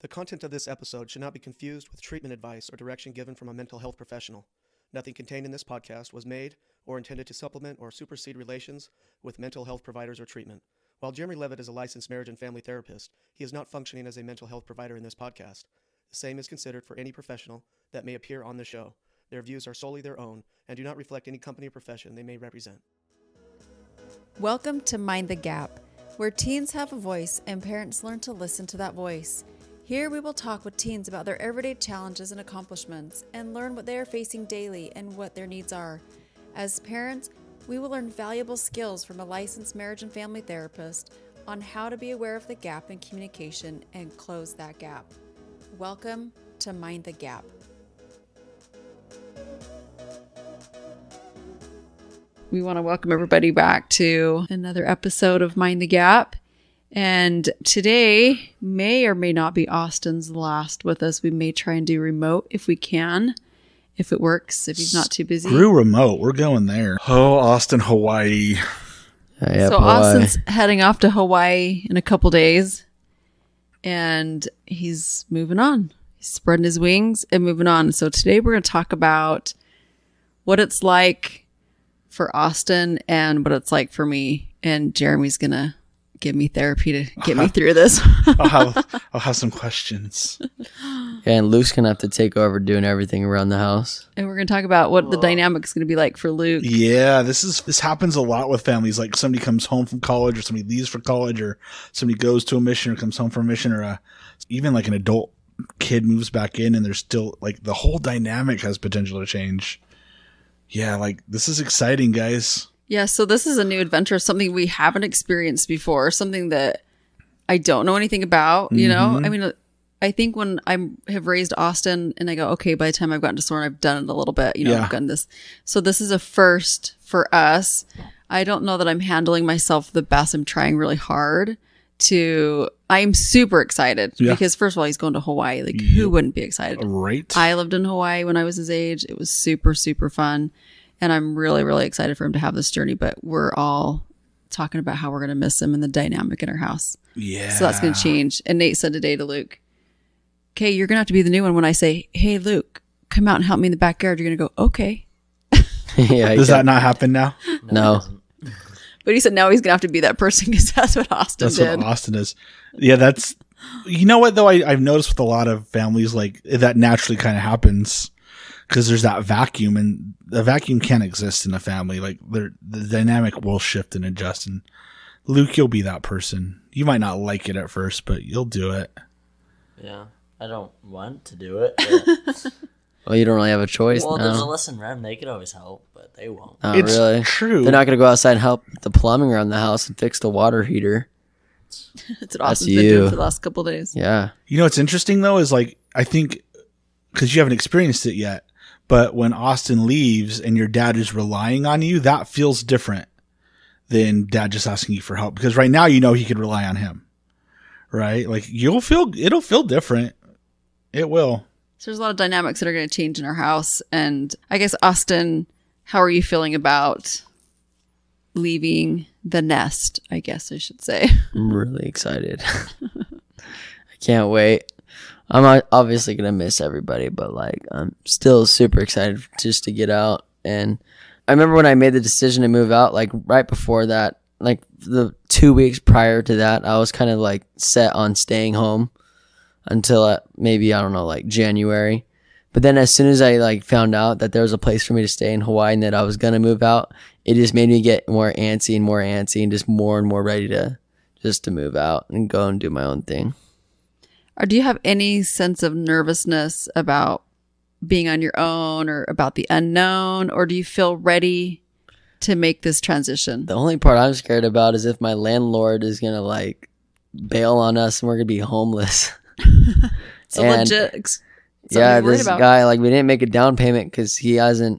The content of this episode should not be confused with treatment advice or direction given from a mental health professional. Nothing contained in this podcast was made or intended to supplement or supersede relations with mental health providers or treatment. While Jeremy Levitt is a licensed marriage and family therapist, he is not functioning as a mental health provider in this podcast. The same is considered for any professional that may appear on the show. Their views are solely their own and do not reflect any company or profession they may represent. Welcome to Mind the Gap, where teens have a voice and parents learn to listen to that voice. Here we will talk with teens about their everyday challenges and accomplishments and learn what they are facing daily and what their needs are. As parents, we will learn valuable skills from a licensed marriage and family therapist on how to be aware of the gap in communication and close that gap. Welcome to Mind the Gap. We want to welcome everybody back to another episode of Mind the Gap. And today may or may not be Austin's last with us. We may try and do remote if we can, if it works, if he's not too busy. Screw remote. We're going there. Oh, Austin, Hawaii. So Austin's heading off to Hawaii in a couple days. And he's moving on. He's spreading his wings and moving on. So today we're going to talk about what it's like for Austin and what it's like for me. And Jeremy's going to give me therapy to get me through this. I'll have some questions. And Luke's going to have to take over doing everything around the house. And we're going to talk about what the dynamic's going to be like for Luke. Yeah, this happens a lot with families. Like somebody comes home from college or somebody leaves for college or somebody goes to a mission or comes home from a mission or even like an adult kid moves back in and there's still like the whole dynamic has potential to change. Yeah, like this is exciting, guys. Yeah, so this is a new adventure, something we haven't experienced before, something that I don't know anything about, you know? I mean, I think when I have raised Austin and I go, okay, by the time I've gotten to Soren, I've done it a little bit, you know, I've done this. So this is a first for us. I don't know that I'm handling myself the best. I'm trying really hard I'm super excited because first of all, he's going to Hawaii. Like who wouldn't be excited? Right. I lived in Hawaii when I was his age. It was super, super fun. And I'm really, really excited for him to have this journey, but we're all talking about how we're going to miss him and the dynamic in our house. Yeah. So that's going to change. And Nate said today to Luke, okay, you're going to have to be the new one when I say, hey, Luke, come out and help me in the backyard. You're going to go, okay. Yeah. Does that not happen now? No. But he said now he's going to have to be that person because that's what Austin did. That's what Austin is. Yeah, that's, you know what though, I've noticed with a lot of families, like that naturally kind of happens. Because there's that vacuum, and the vacuum can't exist in a family. Like the dynamic will shift and adjust. And Luke, you'll be that person. You might not like it at first, but you'll do it. Yeah, I don't want to do it. But Well, you don't really have a choice. well, now. there's a lesson rem. They could always help, but they won't. Oh, It's really? true. They're not going to go outside and help the plumbing around the house and fix the water heater. That's what Austin's been doing for the last couple of days. Yeah. You know what's interesting though is like I think because you haven't experienced it yet, but when Austin leaves and your dad is relying on you, that feels different than dad just asking you for help. Because right now, you know, he could rely on him, right? Like it'll feel different. It will. So there's a lot of dynamics that are going to change in our house. And I guess, Austin, how are you feeling about leaving the nest, I guess I should say? I'm really excited. I can't wait. I'm obviously going to miss everybody, but like I'm still super excited just to get out. And I remember when I made the decision to move out, like right before that, like the 2 weeks prior to that, I was kind of like set on staying home until maybe, I don't know, like January. But then as soon as I like found out that there was a place for me to stay in Hawaii and that I was going to move out, it just made me get more antsy and just more and more ready to move out and go and do my own thing. Or do you have any sense of nervousness about being on your own or about the unknown? Or do you feel ready to make this transition? The only part I'm scared about is if my landlord is going to like bail on us and we're going to be homeless. It's a legit yeah, worried this about. guy, like we didn't make a down payment because he doesn't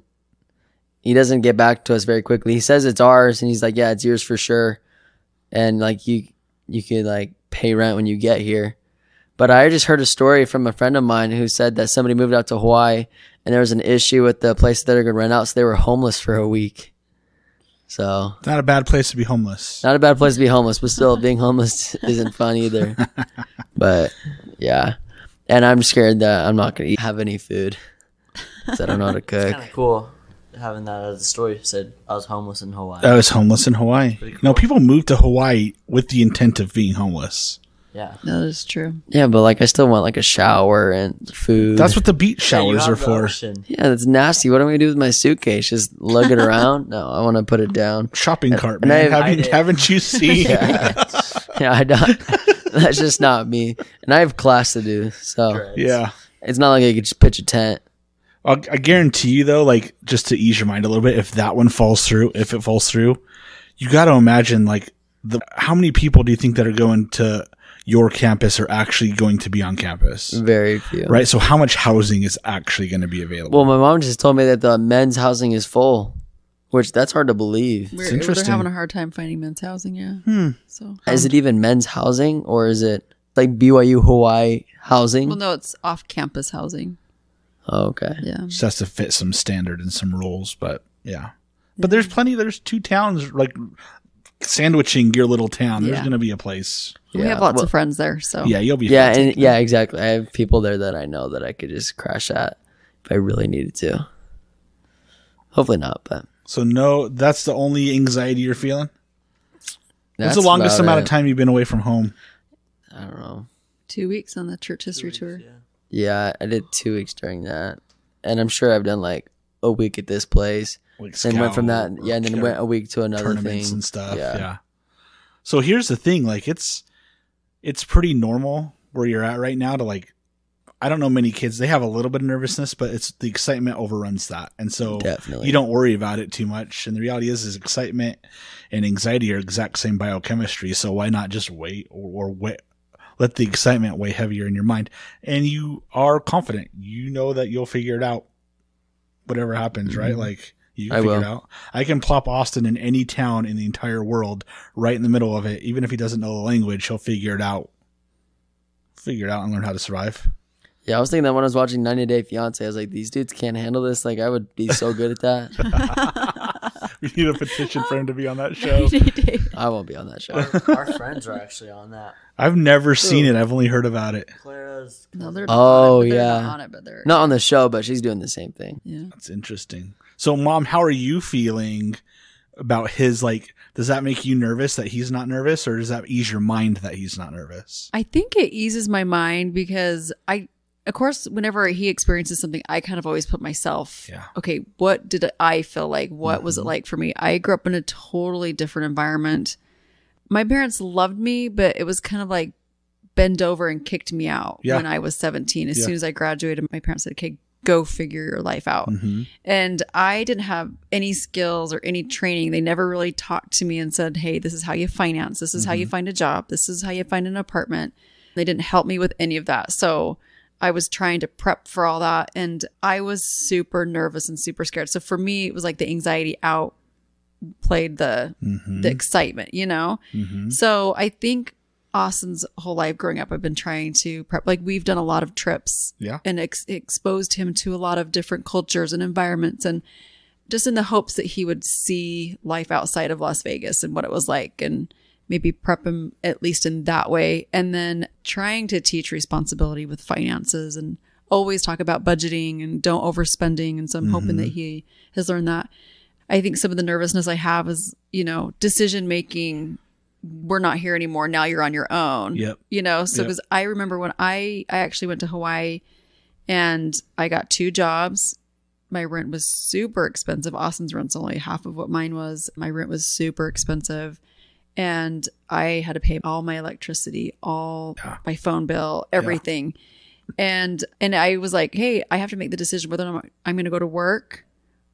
get back to us very quickly. He says it's ours and he's like, yeah, it's yours for sure. And like you could like pay rent when you get here. But I just heard a story from a friend of mine who said that somebody moved out to Hawaii and there was an issue with the place that they're going to rent out. So they were homeless for a week. So Not a bad place to be homeless. not a bad place to be homeless, but still being homeless isn't fun either. But yeah, And I'm scared that I'm not going to have any food because I don't know how to It's cook. kind of cool having that as a story. Said I was homeless in Hawaii. I was homeless in Hawaii. Pretty No, cool. people move to Hawaii with the intent of being homeless. Yeah. That is true. Yeah, but like I still want like a shower and food. That's what the beach Yeah, you showers have are the for. ocean. Yeah, that's nasty. What am I going to do with my suitcase? Just lug it around? No, I want to put it down. Shopping cart, and man. I did. Haven't you seen? Yeah, I don't. That's just not me. And I have class to do, so Dreads. Yeah. it's not like I could just pitch a tent. I guarantee you though, like just to ease your mind a little bit, if that one falls through, you got to imagine like how many people do you think that are going to your campus are actually going to be on campus, Very few. right? So how much housing is actually going to be available? Well, my mom just told me that the men's housing is full, which that's hard to believe. We're interesting. having a hard time finding men's housing. Yeah. So Is it even men's housing or is it like BYU Hawaii housing? Well, no, it's off-campus housing. Oh, okay. Yeah. Just has to fit some standard and some rules, but yeah. But there's 2 towns like sandwiching your little town. There's Yeah. going to be a place. We Yeah. have lots Well, of friends there, so Yeah, you'll be. Yeah, fine. and yeah, exactly. I have people there that I know that I could just crash at if I really needed to. Hopefully not, but So no, that's the only anxiety you're feeling. What's that's the longest about amount it. of time you've been away from home? I don't know. 2 weeks on the church history tour. Yeah. Yeah, I did 2 weeks during that, and I'm sure I've done like a week at this place, Like and went from that. scout Yeah, and then or went a week to another tournaments thing and stuff. Yeah. Yeah. So here's the thing, like it's pretty normal where you're at right now to like, I don't know many kids, they have a little bit of nervousness, but it's the excitement overruns that. And so Definitely. you don't worry about it too much. And the reality is excitement and anxiety are exact same biochemistry. So why not just wait or wait, let the excitement weigh heavier in your mind. And you are confident, you know that you'll figure it out, whatever happens, right? Like you can I figure will. it out. I can plop Austin in any town in the entire world right in the middle of it. Even if he doesn't know the language, he'll figure it out. Figure it out and learn how to survive. Yeah, I was thinking that when I was watching 90 Day Fiance, I was like, these dudes can't handle this. Like, I would be so good at that. We need a petition for him to be on that show. I won't be on that show. Our friends are actually on that. I've never seen it. I've only heard about it. Clara's. No, they're Oh, on it, but they're yeah. not on it, but they're Not on the show, but she's doing the same thing. yeah. That's interesting. So, Mom, how are you feeling about his, like, does that make you nervous that he's not nervous, or does that ease your mind that he's not nervous? I think it eases my mind because of course, whenever he experiences something, I kind of always put myself, Yeah. okay, what did I feel like? What was it like for me? I grew up in a totally different environment. My parents loved me, but it was kind of like bend over and kicked me out Yeah. when I was 17. As Yeah. soon as I graduated, my parents said, okay, go figure your life out. Mm-hmm. And I didn't have any skills or any training. They never really talked to me and said, hey, this is how you finance. This is how you find a job. This is how you find an apartment. They didn't help me with any of that. So I was trying to prep for all that. And I was super nervous and super scared. So for me, it was like the anxiety outplayed the excitement, you know? Mm-hmm. So I think Austin's whole life growing up, I've been trying to prep. Like we've done a lot of trips Yeah. and exposed him to a lot of different cultures and environments, and just in the hopes that he would see life outside of Las Vegas and what it was like, and maybe prep him at least in that way. And then trying to teach responsibility with finances and always talk about budgeting and don't overspending. And so I'm hoping that he has learned that. I think some of the nervousness I have is, you know, decision making. We're not here anymore. Now you're on your own. Yep. You know, so Yep. because I remember when I actually went to Hawaii and I got 2 jobs. My rent was super expensive. Austin's rent's only half of what mine was. My rent was super expensive. And I had to pay all my electricity, all my phone bill, everything. And I was like, hey, I have to make the decision whether or not I'm going to go to work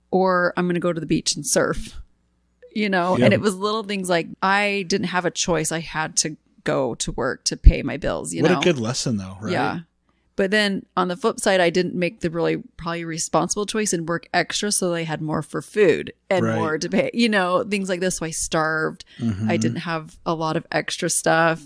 or I'm going to go to the beach and surf. You know, Yeah. and it was little things like I didn't have a choice. I had to go to work to pay my bills, you What know. a good lesson, though, right? Yeah. But then on the flip side, I didn't make the really probably responsible choice and work extra so they had more for food and Right. more to pay, you know, things like this. So I starved. Mhm. I didn't have a lot of extra stuff.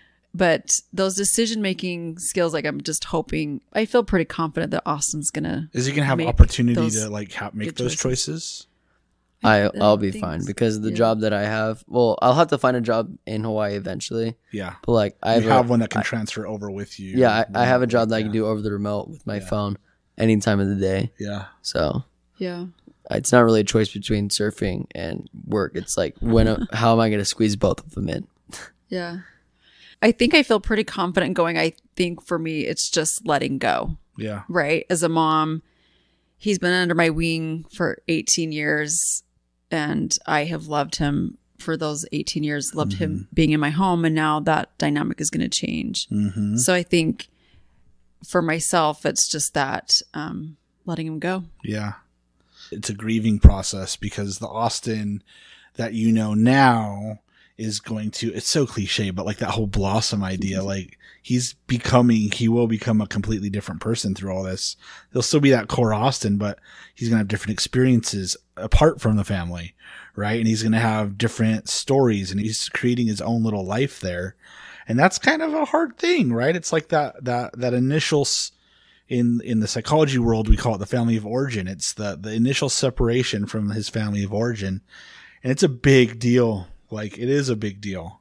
But those decision-making skills, like I'm just hoping, I feel pretty confident that Austin's going to Is he gonna have make opportunity those to like make good those choices. choices? I'll be fine because the job that I have, well, I'll have to find a job in Hawaii eventually. Yeah. But like I have one that can transfer over with you. Yeah, I have a job that I can do over the remote with my phone any time of the day. Yeah. So Yeah. it's not really a choice between surfing and work. It's like how am I going to squeeze both of them in? Yeah. I think I feel pretty confident going. I think for me, it's just letting go, Yeah. right? As a mom, he's been under my wing for 18 years and I have loved him for those 18 years, loved him being in my home. And now that dynamic is going to change. Mm-hmm. So I think for myself, it's just that letting him go. Yeah. It's a grieving process because the Austin that you know now is going to, it's so cliche, but like that whole Blossom idea, like he will become a completely different person through all this. There'll still be that core Austin, but he's going to have different experiences apart from the family, right? And he's going to have different stories and he's creating his own little life there. And that's kind of a hard thing, right? It's like that initial, in the psychology world, we call it the family of origin. It's the initial separation from his family of origin. And it's a big deal. Like, it is a big deal.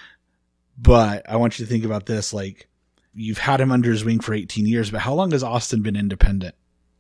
But I want you to think about this. Like, you've had him under his wing for 18 years, but how long has Austin been independent?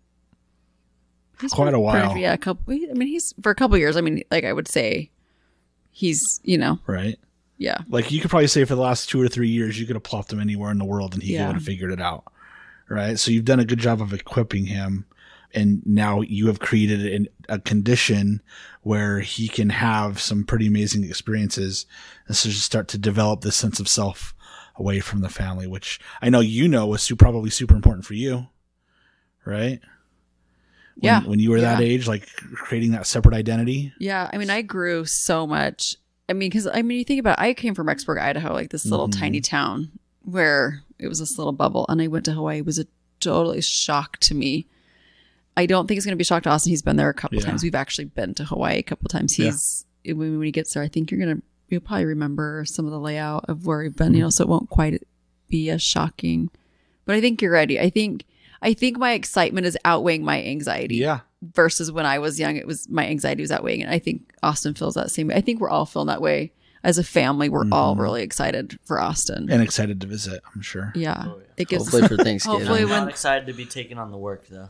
Quite a while. Yeah, he's for a couple of years. I mean, like I would say he's, Right? Yeah. Like, you could probably say for the last 2 or 3 years, you could have plopped him anywhere in the world and he would have figured it out. Right? So you've done a good job of equipping him. And now you have created a condition where he can have some pretty amazing experiences and so just start to develop this sense of self away from the family, which I know was probably super important for you, right? When you were that age, like creating that separate identity. Yeah. I mean, I grew so much. I mean, because you think about it, I came from Rexburg, Idaho, like this little tiny town where it was this little bubble. And I went to Hawaii. It was a totally shock to me. I don't think it's going to be a shock to Austin. He's been there a couple times. We've actually been to Hawaii a couple times. When he gets there, I think you'll probably remember some of the layout of where we've been, so it won't quite be as shocking. But I think you're ready. I think my excitement is outweighing my anxiety. Yeah. Versus when I was young, my anxiety was outweighing. And I think Austin feels that same way. I think we're all feeling that way. As a family, we're all really excited for Austin. And excited to visit, I'm sure. Yeah. Oh, yeah. It gives Hopefully for Thanksgiving. Hopefully I'm not excited to be taking on the work, though.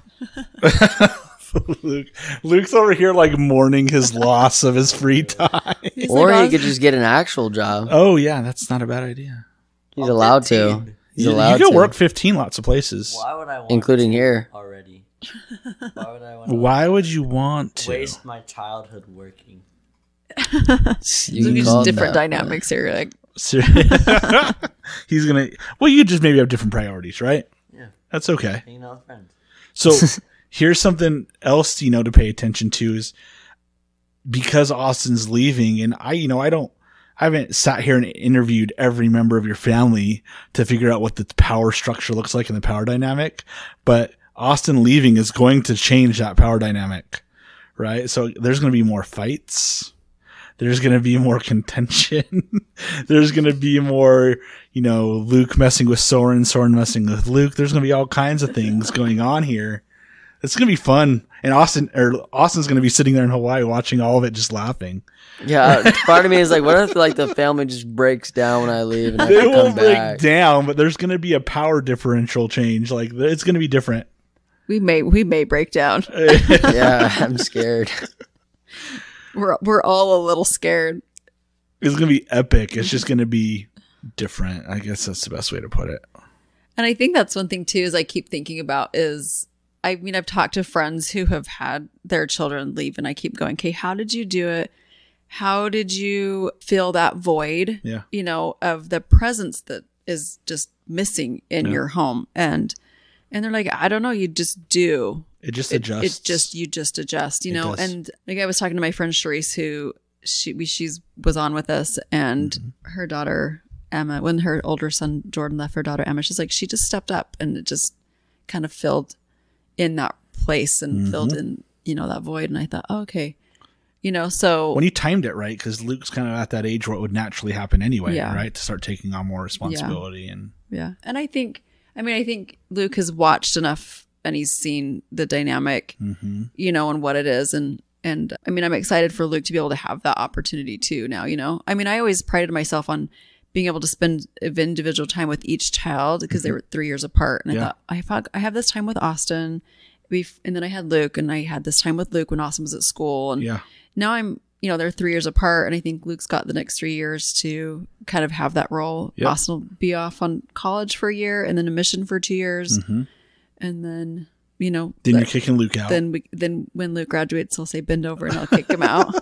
Luke's over here like mourning his loss of his free time. Or he could just get an actual job. Oh, yeah, that's not a bad idea. He's allowed to. He's allowed you to. can work 15 lots of places. Why would I want Including to here. already? Why would I want Why would you want to? waste my childhood working? You can just call him different that. dynamics here. Like, He's gonna. Well, you just maybe have different priorities, right? Yeah. That's okay. Hanging out with friends. So here's something else to pay attention to is because Austin's leaving, and I haven't sat here and interviewed every member of your family to figure out what the power structure looks like in the power dynamic, but Austin leaving is going to change that power dynamic, right? So there's going to be more fights. There's going to be more contention. There's going to be more, Luke messing with Soren, Soren messing with Luke. There's going to be all kinds of things going on here. It's going to be fun. And Austin's going to be sitting there in Hawaii watching all of it, just laughing. Yeah, part of me is like, what if like the family just breaks down when I leave and I have They to won't come break back? down, but there's going to be a power differential change. Like, it's going to be different. we may break down. Yeah, I'm scared. We're all a little scared. It's going to be epic. It's just going to be different. I guess that's the best way to put it. And I think that's one thing too, is I keep thinking about is, I've talked to friends who have had their children leave and I keep going, okay, how did you do it? How did you fill that void, of the presence that is just missing in your home? And they're like, I don't know, you just do. It just adjusts. You just adjust, does. And like I was talking to my friend Charisse, who she was on with us, and her daughter Emma, when her older son Jordan left her daughter Emma, she's like, she just stepped up and it just kind of filled in that place and filled in, that void. And I thought, oh, okay, so when you timed it right, because Luke's kind of at that age where it would naturally happen anyway, right? To start taking on more responsibility and I think Luke has watched enough and he's seen the dynamic, and what it is. And And I mean, I'm excited for Luke to be able to have that opportunity too now, you know? I mean, I always prided myself on being able to spend individual time with each child because they were 3 years apart. And I thought, I have this time with Austin. And then I had Luke, and I had this time with Luke when Austin was at school. And now I'm, you know, they're 3 years apart. And I think Luke's got the next 3 years to kind of have that role. Yep. Austin will be off on college for a year and then a mission for 2 years. And then, you know, Then you're kicking Luke out. Then when Luke graduates, he'll say, bend over, and I'll kick him out.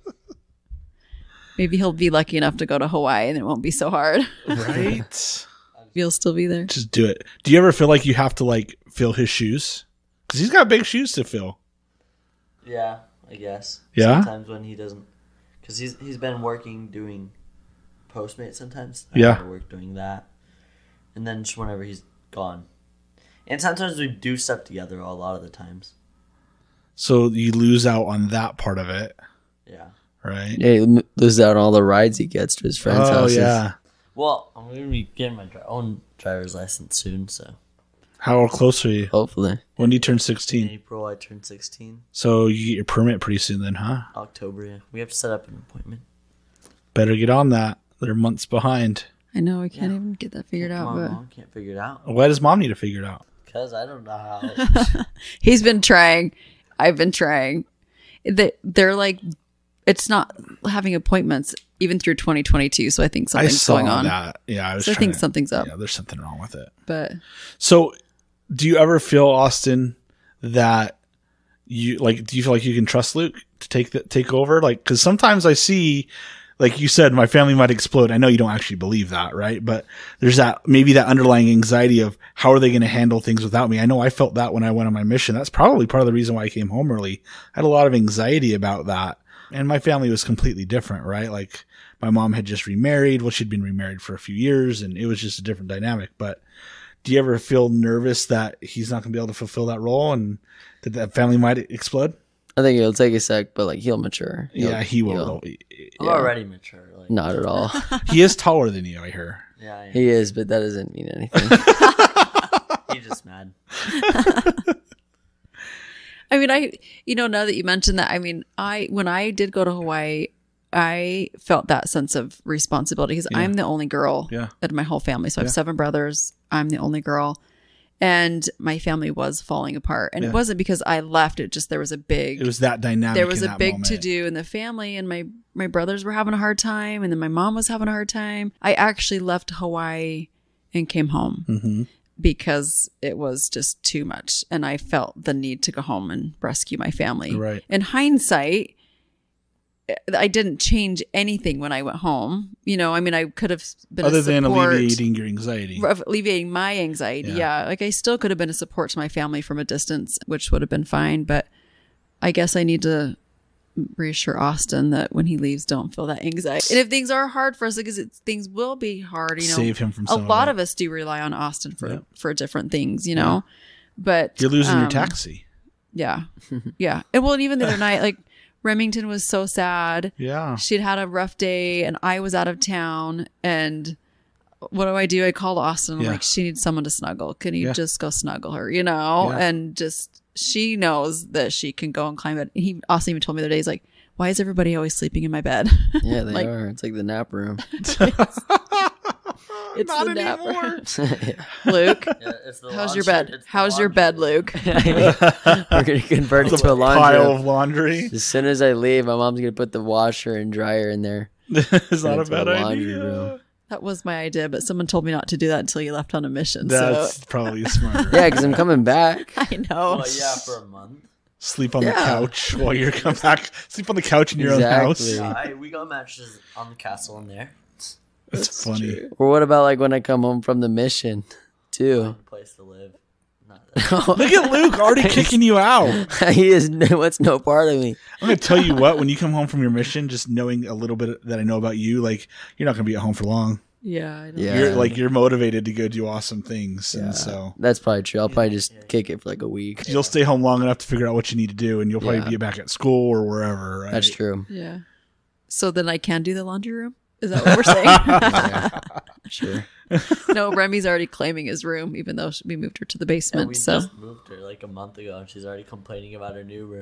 Maybe he'll be lucky enough to go to Hawaii and it won't be so hard. Right? You'll still be there. Just do it. Do you ever feel like you have to like fill his shoes? Because he's got big shoes to fill. Yeah, I guess. Yeah? Sometimes when he doesn't, because he's been working doing Postmates sometimes. Yeah. I work doing that, and then just whenever he's gone, and sometimes we do stuff together. A lot of the times. So you lose out on that part of it, Yeah. right? Yeah, he loses out on all the rides he gets to his friends' Oh, houses. yeah. Well, I'm gonna be getting my own driver's license soon, so How close are you? Hopefully. When do you turn in 16? April I turn 16. So you get your permit pretty soon then, huh? October, yeah. We have to set up an appointment. Better get on that. They're months behind. I know. I can't even get that figured Come out. on, But Mom, can't figure it out. Why does mom need to figure it out? Because I don't know how. he's been trying. I've been trying. They're like, it's not having appointments even through 2022. So I think I something's saw going on. that. Yeah, I was So I trying think something's up. Yeah, there's something wrong with it. But So, do you ever feel, Austin, that you like? Do you feel like you can trust Luke to take over? Like, because sometimes I see, like you said, my family might explode. I know you don't actually believe that, right? But there's that maybe that underlying anxiety of how are they going to handle things without me? I know I felt that when I went on my mission. That's probably part of the reason why I came home early. I had a lot of anxiety about that, and my family was completely different, right? Like my mom had just remarried. Well, she'd been remarried for a few years, and it was just a different dynamic. But do you ever feel nervous that he's not going to be able to fulfill that role and that that family might explode? I think it'll take a sec, but like he'll mature. Yeah, he will. I'm already mature. Like, Not at all. He is taller than you, I hear. Yeah, I am. He is, but that doesn't mean anything. He's just mad. I mean, now that you mentioned that, I mean, when I did go to Hawaii, I felt that sense of responsibility because I'm the only girl in my whole family. So I have 7 brothers. I'm the only girl. And my family was falling apart. And it wasn't because I left. It just, there was that dynamic. There was in a that big moment. to do in the family. And my brothers were having a hard time. And then my mom was having a hard time. I actually left Hawaii and came home because it was just too much. And I felt the need to go home and rescue my family. Right. In hindsight, I didn't change anything when I went home. You know, I mean, I could have been Other a than support, alleviating your anxiety. alleviating my anxiety. Yeah. Like I still could have been a support to my family from a distance, which would have been fine. But I guess I need to reassure Austin that when he leaves, don't feel that anxiety. And if things are hard for us, because things will be hard, you know, Save him from a some lot it. of us do rely on Austin for different things, you know, but You're losing your taxi. yeah. Yeah. And well, and even the other night, like Remington was so sad. Yeah. She'd had a rough day and I was out of town. And what do? I called Austin. I'm like, she needs someone to snuggle. Can you just go snuggle her, you know? Yeah. And just, she knows that she can go and climb it. And Austin even told me the other day, he's like, why is everybody always sleeping in my bed? Yeah, they Like- are. It's like the nap room. It's Not the nap anymore. room. Luke, Yeah, it's the how's your laundry- bed? it's the How's your laundry bed, room. Luke? We're gonna convert it to a laundry Pile room. of laundry. As soon as I leave, my mom's gonna put the washer and dryer in there. Is not a Into a bad laundry idea. room. That was my idea, but someone told me not to do that until you left on a mission. That's So probably smarter. Yeah, because I'm coming back. I know. Well, yeah, for a month. Sleep on the couch while you're come back. Sleep on the couch in your own house. Exactly. We got mattresses on the castle in there. That's funny. Or what about like when I come home from the mission, too? Place to live. Not that. Look at Luke already kicking you out. He is what's no part of me. I'm gonna tell you what. When you come home from your mission, just knowing a little bit that I know about you, like you're not gonna be at home for long. Yeah, I know. Yeah. You're motivated to go do awesome things, and so That's probably true. I'll probably just kick it for like a week. you'll stay home long enough to figure out what you need to do, and you'll probably Yeah. be back at school or wherever. Right? That's true. Yeah. So then I can do the laundry room? Is that what we're saying? Sure. No, Remy's already claiming his room, even though we moved her to the Yeah, basement. we so just moved her like a month ago, and she's already complaining about her new room.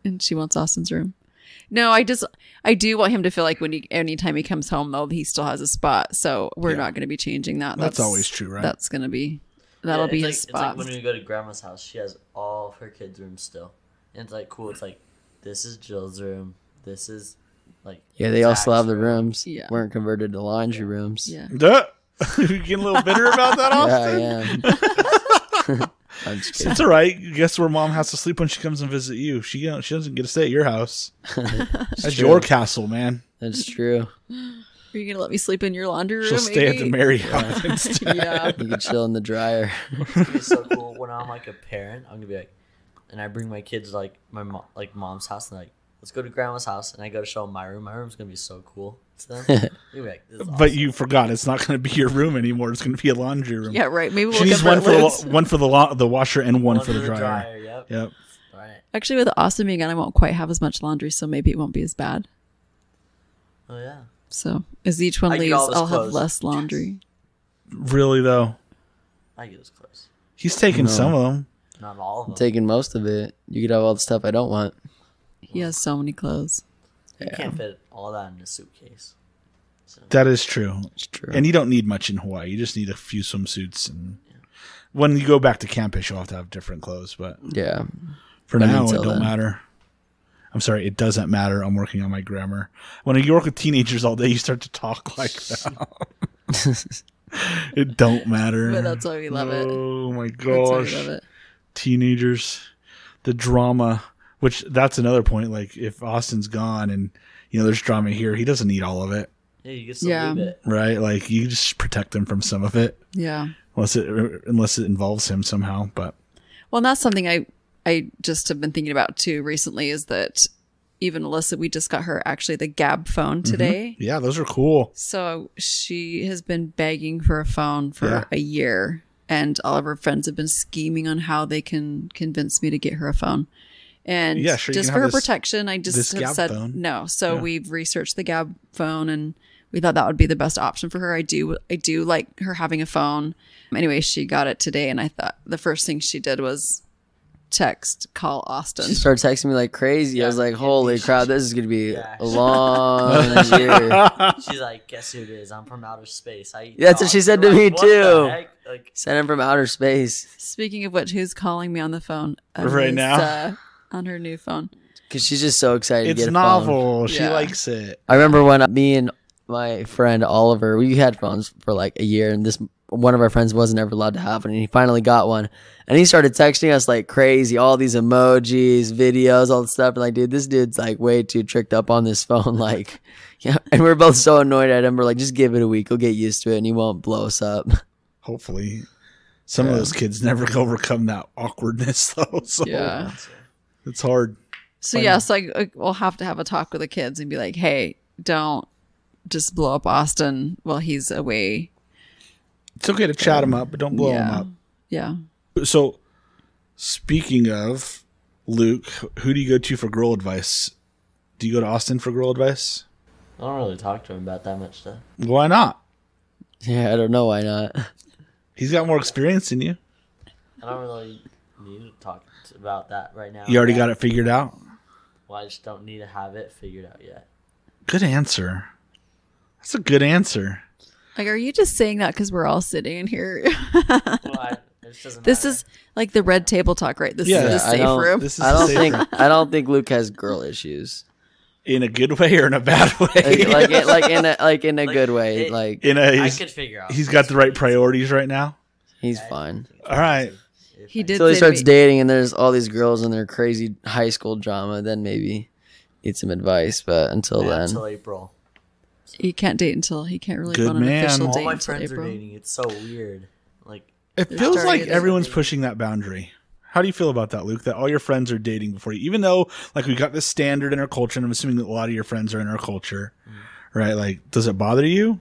And she wants Austin's room. No, I do want him to feel like anytime he comes home, though, he still has a spot. So we're not going to be changing that. That's always true, right? That'll be Yeah, his it's spot. like when we go to grandma's house, she has all of her kids' rooms still. And it's like cool. It's like, this is Jill's room. This is like. Yeah, they all still have Zach's the room. rooms. Yeah. Weren't converted to laundry rooms. Yeah. Duh. You getting a little bitter about that, Austin? Yeah, I am. I'm just kidding. It's all right. Guess where mom has to sleep when she comes and visit you? She doesn't get to stay at your house. That's true. your castle, man. That's true. Are you going to let me sleep in your laundry room? She'll stay at the maybe? Mary house instead. Yeah. You can chill in the dryer. It's gonna be so cool when I'm like a parent. I'm gonna be like, and I bring my kids to, like my mom's house, and like, let's go to grandma's house, and I go to show them my room. My room's gonna be so cool to them. They'll be like, this is But awesome. you forgot it's not going to be your room anymore. It's going to be a laundry room. Yeah, right. Maybe She we'll needs get one for the washer and one for the dryer. Yep. Yep. All right. Actually, with Austin being gone, I won't quite have as much laundry, so maybe it won't be as bad. Oh yeah. So as each one I get leaves, all his I'll have clothes. less laundry. Really though, I get his clothes. he's taking No. some of them. Not all of them. I'm taking most of it. You could have all the stuff I don't want. He has so many clothes. You can't fit all that in a suitcase. So, That is true. It's true. And you don't need much in Hawaii. You just need a few swimsuits, and when you go back to campus, you'll have to have different clothes. But Yeah. for But now, it until don't then. matter. I'm sorry, it doesn't matter. I'm working on my grammar. When you work with teenagers all day, you start to talk like that. It don't matter. But that's why we love it. Oh my That's why we gosh, love it. teenagers, the drama. Which that's another point. Like if Austin's gone and there's drama here, he doesn't need all of it, yeah, you get to Yeah. leave it. right? Like you just protect him from some of it, Yeah. unless it involves him somehow. But Well, and that's something I just have been thinking about too recently is that even Alyssa, we just got her actually the Gab phone today. yeah, those are cool. So she has been begging for a phone for Yeah. a year, and all of her friends have been scheming on how they can convince me to get her a phone. And Yeah, sure, you just can for her have this- protection, I this just have Gab said phone. no. So Yeah. we've researched the Gab phone, and we thought that would be the best option for her. I do like her having a phone. Anyway, she got it today, and I thought the first thing she did was call Austin. She started texting me like crazy. I was like, holy crap, this is going to be Yeah. a long year. She's like, guess who it is? I'm from outer space. I eat That's what she dogs." said We're to me, like, "What the too." heck?" Like, Sent him from outer space. Speaking of which, who's calling me on the phone Right now? on her new phone? Because she's just so excited to It's get a phone. novel. She Yeah. likes it. I remember when me and my friend Oliver, we had phones for like a year, and this one of our friends wasn't ever allowed to have one, and he finally got one, and he started texting us like crazy, all these emojis, videos, all the stuff, and like, dude, this dude's like way too tricked up on this phone, like, yeah, and we're both so annoyed at him. We're like, just give it a week, he'll get used to it, and he won't blow us up. Hopefully, some of those kids never overcome that awkwardness though. So Yeah. it's hard. So yes, we'll have to have a talk with the kids and be like, hey, don't just blow up Austin while he's away. It's okay to chat him up, but don't blow him Yeah. up. Yeah. So, speaking of Luke, who do you go to for girl advice? Do you go to Austin for girl advice? I don't really talk to him about that much stuff. Why not? Yeah, I don't know why not. He's got more experience than you. I don't really need to talk about that right now. You already got it figured out. Well, I just don't need to have it figured out yet. Good answer. That's a good answer. Like, are you just saying that because we're all sitting in here? Well, it just doesn't This matter. is like the red table talk, right? This Yeah, is the I safe don't- room. This is I the don't safe think room. I don't think Luke has girl issues. In a good way or in a bad way. like in a good way. it- Like in a I he's, could figure out. he's got the right priorities right now. he's fine. All right. He did Until he say to starts me- dating and there's all these girls and their crazy high school drama, then maybe need some advice. But until then, until April. he can't date until he can't really Good go on an man. official All date my until friends April. are dating. It's so weird. Like, It They're feels starting like it everyone's already. pushing that boundary. How do you feel about that, Luke? That all your friends are dating before you, even though like we got this standard in our culture, and I'm assuming that a lot of your friends are in our culture, right? Like, does it bother you?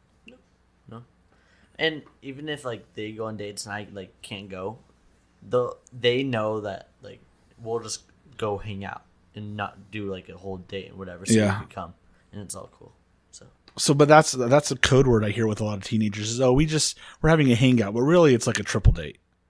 and even if like they go on dates and I like can't go, they know that like we'll just go hang out and not do like a whole date and whatever. So Yeah. you can come and it's all cool. So So, but that's a code word I hear with a lot of teenagers is, oh, we're having a hangout, but really it's like a triple date.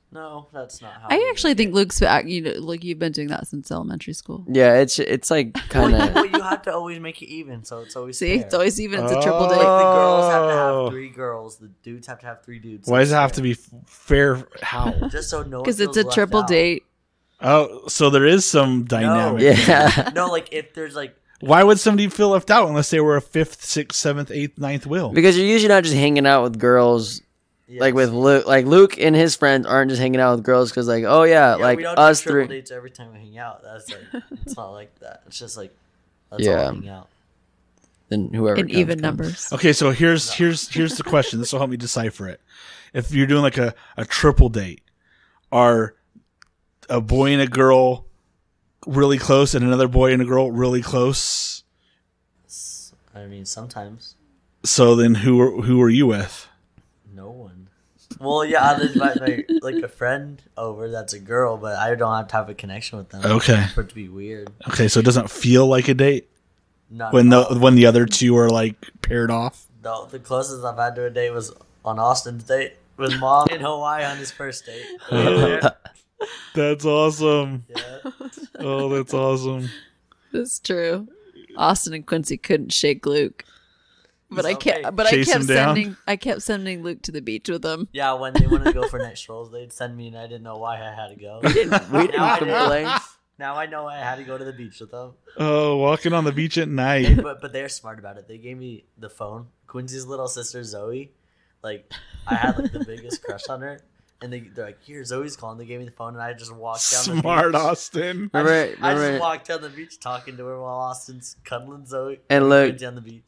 No, that's not how. I we actually make think it. Luke's back. Like you've been doing that since elementary school. Yeah, it's like kind Well, of. you have to always make it even, so it's always See, fair. it's always even. It's a triple Like date. the girls have to Oh. have 3 girls, the dudes have to have 3 dudes. Why does it have to be fair? How? Just so no one Because it's feels a left triple out. date. Oh, so there is some dynamic. Yeah. No, like if there's like Why would somebody feel left out unless they were a 5th, 6th, 7th, 8th, 9th wheel? Because you're usually not just hanging out with girls. Like with Luke, Luke and his friends aren't just hanging out with girls because, like, oh yeah, like we don't us do triple three. dates every time we hang out. That's like it's not like that. It's just like let's Yeah. all hang out. Then whoever In comes, even comes. numbers. Okay, so here's the question. This will help me decipher it. If you're doing like a triple date, are a boy and a girl really close and another boy and a girl really close? I mean, sometimes So then who are you with? no one. Well, yeah, I'll invite like a friend over that's a girl, but I don't have to have a connection with them. Okay. For it to be weird. Okay, so it doesn't feel like a date Not when at all. when the other two are like paired off. The closest I've had to a date was on Austin's date with Mom in Hawaii on his first date. That's awesome. Yeah. Oh, that's awesome. That's true. Austin and Quincy couldn't shake Luke. But I It's okay. kept. But Chase I kept him down? sending. I kept sending Luke to the beach with them. Yeah, when they wanted to go for night strolls, they'd send me, and I didn't know why I had to go. We didn't Now I do. complain. Now I know I had to go to the beach with them. Oh, walking on the beach at night. But they're smart about it. They gave me the phone. Quincy's little sister Zoe, like I had like the biggest crush on her, and they're like, "Here, Zoe's calling." They gave me the phone, and I just walked down the Smart beach. Austin. I Remember- just, I remember- just walked down the beach talking to her while Austin's cuddling Zoe And look- Quincy on the beach.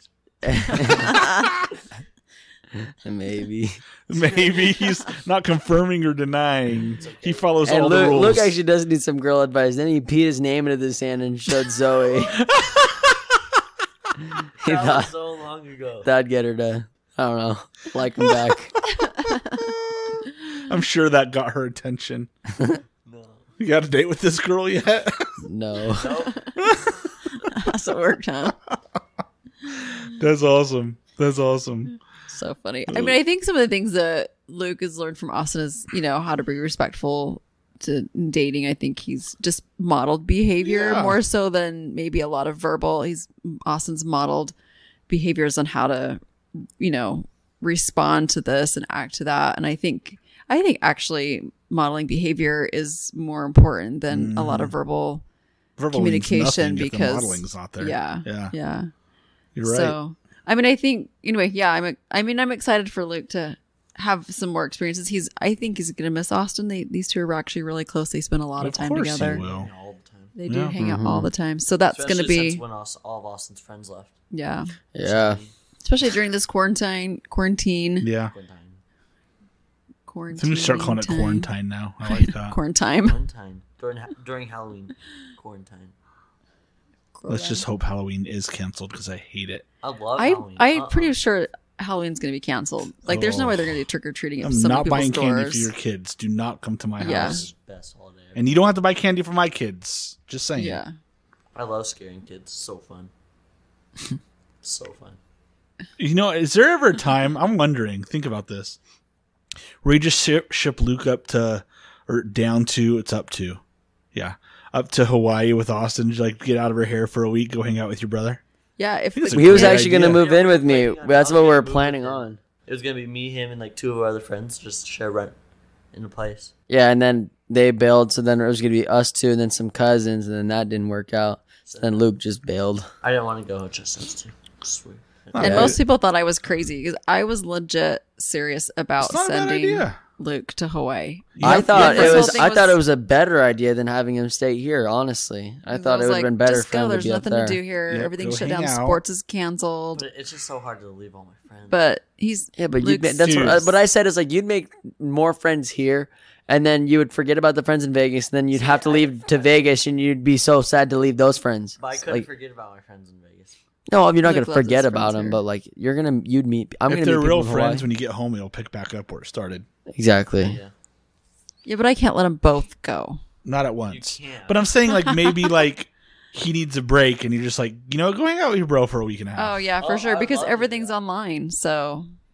Maybe. Maybe he's not confirming or denying. He follows And all the Luke, rules. Luke actually does need some girl advice. Then he peed his name into the sand and showed Zoe. He That was thought so long ago. that'd get her to, I don't know, like him back. I'm sure that got her attention. No. You got a date with this girl yet? No. Nope. That's what worked, huh? That's awesome. That's awesome. So funny. I mean, I think some of the things that Luke has learned from Austin is, how to be respectful to dating. I think he's just modeled behavior Yeah. more so than maybe a lot of verbal. Austin's modeled behaviors on how to, respond to this and act to that. And I think actually modeling behavior is more important than a lot of verbal Verbal means communication nothing if the because modeling's not there. Yeah. You're right. So, I mean, I think anyway, yeah. I'm excited for Luke to have some more experiences. I think he's gonna miss Austin. These two are actually really close. They spend a lot of time course together. he will. All the time. They do Yeah. hang out all the time. So that's Especially gonna be since when all of Austin's friends left. yeah. Yeah. Especially during this quarantine. Yeah. I think we start calling it time. quarantine now. I like that. Quarantine. Quarantine during Halloween. Quarantine. Let's just hope Halloween is canceled because I hate it. I love Halloween. I'm pretty sure Halloween's gonna be canceled. Like, there's no way they're gonna do trick or treating at I'm some not people's buying candy stores. for your kids. Do not come to my Yeah. house. Best holiday ever. And you don't have to buy candy for my kids. Just saying. Yeah. I love scaring kids. So fun. So fun. You know, is there ever a time, I'm wondering, think about this, where you just ship Luke up to Hawaii with Austin, like get out of her hair for a week, go hang out with your brother? Yeah. If It's a He was great actually going to idea. move in with me. Planning on- That's I what was we were gonna move planning with him. on. It was gonna be me, him, and like 2 of our other friends, just share rent in a place. Yeah, and then they bailed, so then it was going to be us two and then some cousins, and then that didn't work out. So then Luke just bailed. I didn't want to go, just us 2. Sweet. And Yeah. most people thought I was crazy because I was legit serious about It's not a bad sending idea. Luke to Hawaii. I thought this it whole was. thing I thought was- it was a better idea than having him stay here. Honestly, I thought it was would like, have been better just for him go. to There's be up nothing there. to do here. Yep, Everything's go shut hang down. out. Sports is canceled. But it's just so hard to leave all my friends. But he's Yeah, but Luke's- that's Dude. what I said is like you'd make more friends here, and then you would forget about the friends in Vegas, and then you'd have to leave to Vegas, and you'd be so sad to leave those friends. But I couldn't Like, forget about my friends in Vegas. no, you're not Luke gonna loves his forget friends about them, here. but like you'd meet. I'm If gonna they're meet real people in Hawaii. friends, when you get home, it'll pick back up where it started. Exactly. Yeah. yeah, but I can't let them both go. Not at once. can't. But I'm saying, like, maybe, like, he needs a break, and you're just like, go hang out with your bro for a week and a half. Oh yeah, for Oh, sure. I'd Because love to do everything's that. online. So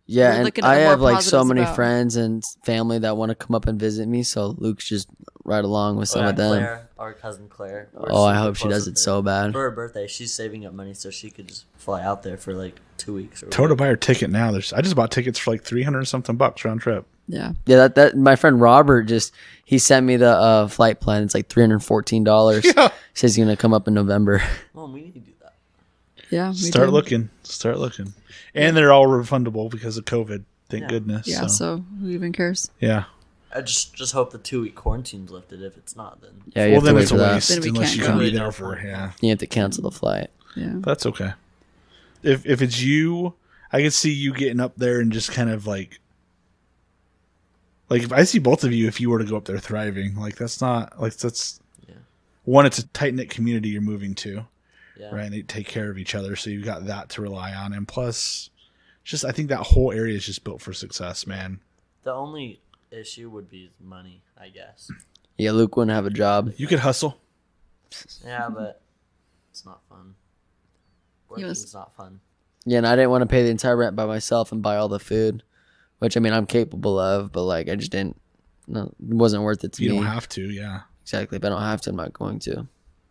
Yeah, We're and looking at I more have like so positives many about- friends and family that want to come up and visit me. So Luke's just right along with some Oh, yeah, of them. Claire, our cousin Claire. We're Oh, I super hope she close does with it her. so bad. For her birthday, she's saving up money so she could just fly out there for like 2 weeks. Or Total whatever. buy her ticket now. I just bought tickets for like $300 something round trip. Yeah. Yeah, that my friend Robert he sent me the flight plan. It's like $314. Yeah. Says he's gonna come up in November. Mom, we need to do that. Yeah. We Start do. looking. And they're all refundable because of COVID. Thank Yeah. goodness. Yeah. So who even cares? yeah. I just hope the 2-week quarantine's lifted. If it's not, then Yeah, you Well, have to then wait it's a for that. waste Then we unless can't you go. can be there for You have to cancel the flight. Yeah. That's okay. If it's you, I could see you getting up there and just kind of like if I see both of you, if you were to go up there thriving, like that's not like that's Yeah. one. It's a tight knit community you're moving to, yeah. right? And they take care of each other, so you've got that to rely on, and plus, just I think that whole area is just built for success, man. The only issue would be money, I guess. Yeah, Luke wouldn't have a job. You could hustle. Yeah, but it's not fun. was- Working's not fun. Yeah, and I didn't want to pay the entire rent by myself and buy all the food, which I mean I'm capable of, but like I just didn't. No, it wasn't worth it to You me. don't have to. Yeah, Exactly. If I don't have to, I'm not going to.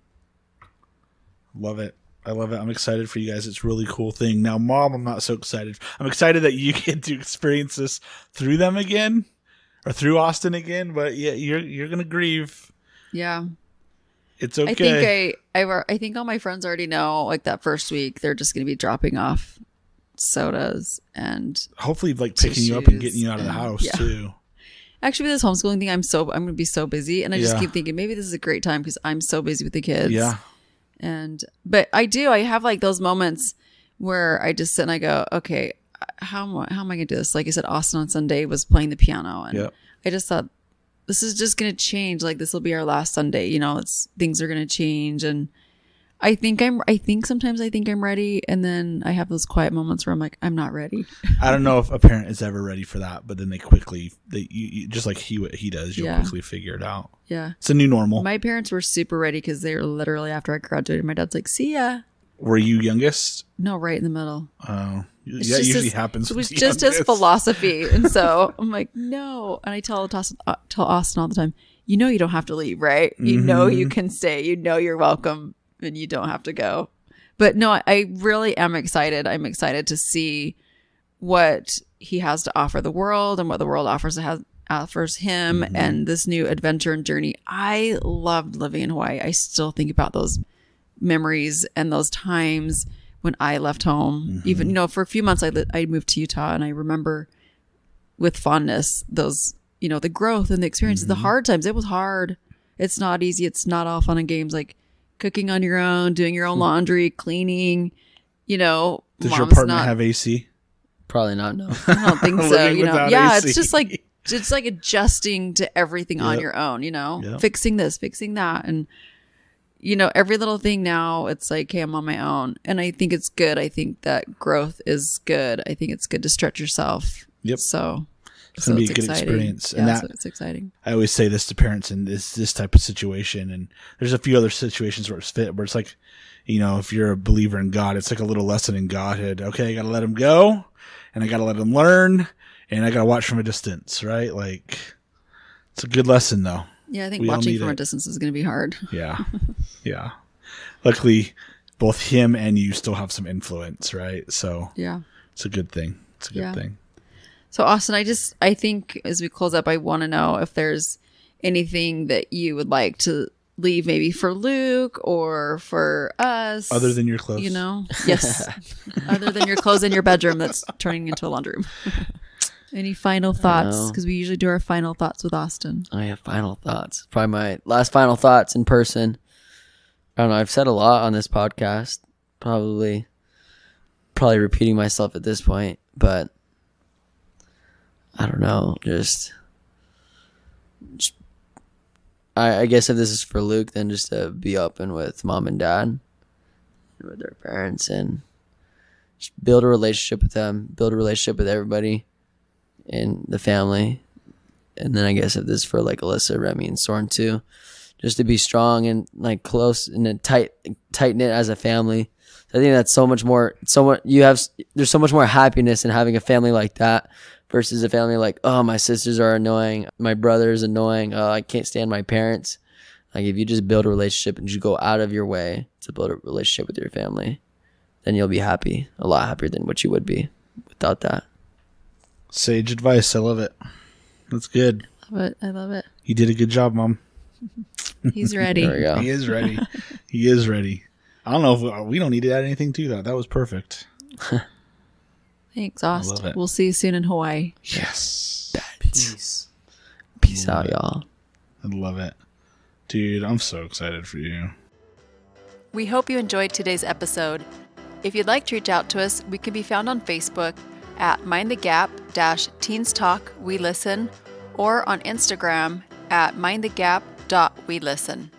love it. I love it. I'm excited for you guys. It's a really cool thing. Now, Mom, I'm not so excited. I'm excited that you get to experience this through them again, or through Austin again. But yeah, you're gonna grieve. Yeah. It's okay. I think I think all my friends already know, like that first week they're just going to be dropping off sodas and Hopefully, like picking you up and tissues getting you out of the and- house yeah. too. actually with this homeschooling thing, I'm going to be so busy, and I just Yeah. keep thinking maybe this is a great time because I'm so busy with the kids. Yeah, But I have like those moments where I just sit and I go, okay, how am I going to do this? Like I said, Austin on Sunday was playing the piano, and Yep. I just thought this is just going to change. Like this will be our last Sunday. You know, things are going to change, and I think sometimes I think I'm ready, and then I have those quiet moments where I'm like, I'm not ready. I don't know if a parent is ever ready for that, but then you just like what he does, you'll Yeah. quickly figure it out. Yeah. It's a new normal. My parents were super ready because they were literally after I graduated. My dad's like, "See ya." Were you youngest? No, right in the middle. Oh, It's that just usually his- happens. It was with the just his youngest. philosophy, and so I'm like, no. And I tell Austin all the time, you know, you don't have to leave, right? You know, Mm-hmm. you can stay. You know, you're welcome, and you don't have to go. But no, I really am excited. I'm excited to see what he has to offer the world and what the world offers him Mm-hmm. and this new adventure and journey. I loved living in Hawaii. I still think about those memories and those times when I left home. Even, for a few months I moved to Utah, and I remember with fondness those, the growth and the experiences, the hard times. It was hard. It's not easy. It's not all fun and games, like cooking on your own, doing your own laundry, cleaning, Does your mom's partner not- have AC? Probably not. No. I don't think so. Living without Yeah, AC. it's just like adjusting to everything on Yep. your own, Yep. fixing this, fixing that. And, every little thing now, it's like, hey, I'm on my own. And I think it's good. I think that growth is good. I think it's good to stretch yourself. Yep. So It's gonna be a good exciting. experience. Yeah, And that- so it's exciting. I always say this to parents in this type of situation, and there's a few other situations where it's like, if you're a believer in God, it's like a little lesson in Godhood. Okay, I got to let him go, and I got to let him learn, and I got to watch from a distance, right? Like, it's a good lesson, though. Yeah, I think We all watching need from a it. distance is going to be hard. Yeah, yeah. Luckily, both him and you still have some influence, right? So Yeah. it's a good thing. It's a good Yeah. thing. So Austin, I think as we close up, I want to know if there's anything that you would like to leave maybe for Luke or for us. Other than your clothes. Yes. Other than your clothes in your bedroom that's turning into a laundry room. Any final thoughts? know. Because we usually do our final thoughts with Austin. I have final thoughts. Probably my last final thoughts in person. I don't know. I've said a lot on this podcast. Probably repeating myself at this point, but I don't know. Just I guess if this is for Luke, then just to be open with mom and dad, and with their parents, and just build a relationship with them, build a relationship with everybody in the family. And then I guess if this is for like Alyssa, Remy, and Soren too, just to be strong and like close and then tight knit as a family. I think that's so much more. There's so much more happiness in having a family like that versus a family like, oh, my sisters are annoying, my brother's annoying, oh, I can't stand my parents. Like if you just build a relationship and you go out of your way to build a relationship with your family, then you'll be happy, a lot happier than what you would be without that. Sage advice. I love it. That's good. I love it. You did a good job, Mom. He's ready. There we go. He is ready. He is ready. I don't know if we don't need to add anything to that. That was perfect. Thanks, love Ost. it. We'll see you soon in Hawaii. Yes. Peace. Peace out, y'all. I love it. Dude, I'm so excited for you. We hope you enjoyed today's episode. If you'd like to reach out to us, we can be found on Facebook at mindthegap-teens talk we listen or on Instagram at mindthegap.welisten.